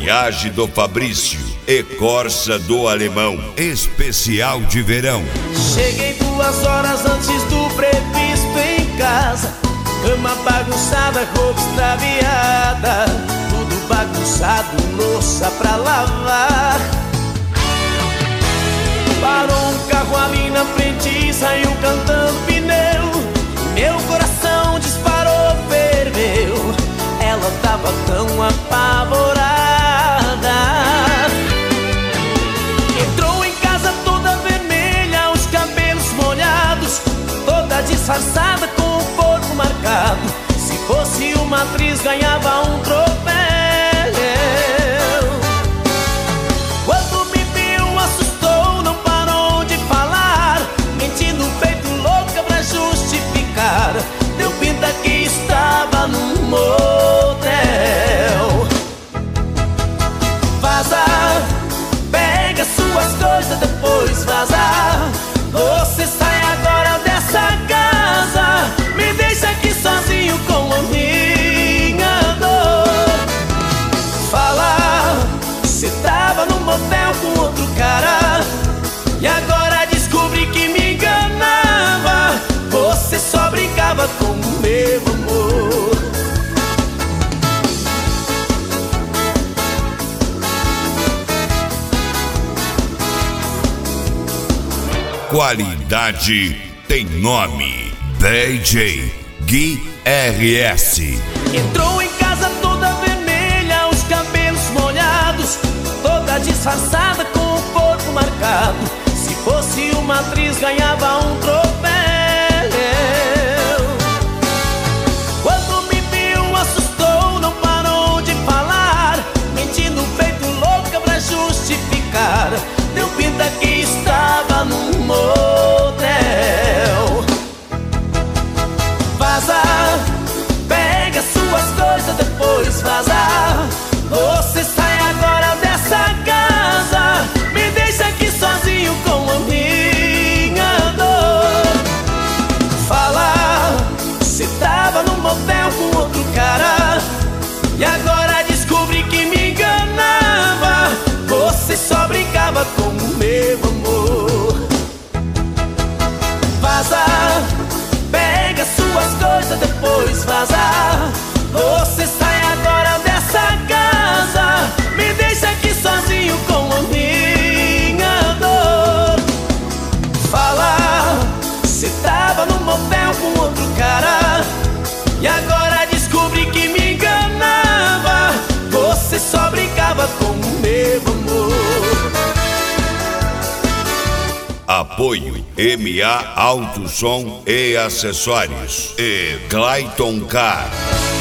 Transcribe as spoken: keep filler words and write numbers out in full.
Voyage do Fabrício e Corsa do Alemão, especial de verão. Cheguei duas horas antes do previsto em casa, cama bagunçada, roupa extraviada, tudo bagunçado, louça pra lavar. Parou um carro ali na frente e saiu cantando pneu. Meu coração disparou, ferveu. Ela tava tão apavorada. Entrou em casa toda vermelha, os cabelos molhados, toda disfarçada com o corpo marcado. Se fosse uma atriz ganhava um troféu. Quando me viu assustou, não parou de falar, mentindo peito louca pra justificar. Deu pinta que estava num motel. Vaza, pega suas coisas, depois vaza. Você sai agora dessa casa, me deixa aqui sozinho com a minha dor. Fala, você tava num motel com outro cara e agora descobri que me enganava. Você só brincava com o meu amor. Qualidade tem nome. D J Gui R S. Entrou em casa toda vermelha, os cabelos molhados, toda disfarçada com o corpo marcado. Se fosse uma atriz ganhava um troféu. Quando me viu assustou, não parou de falar, mentindo feito louca pra justificar. Deu pinta que estava num motel. Vaza, pega suas coisas, depois vaza. Você sai agora dessa casa, me deixa aqui sozinho com a minha dor. Fala, você tava num motel com outro cara e agora descobri que me enganava. Você só brincava com o meu amor. Vaza, pega suas coisas, depois vaza. Você sai agora dessa casa, me deixa aqui sozinho com a minha dor. Fala, você tava num motel com outro cara e agora descobri que me enganava. Você só brincava com o meu amor. Apoio M A Auto Som e Acessórios e Clayton Car.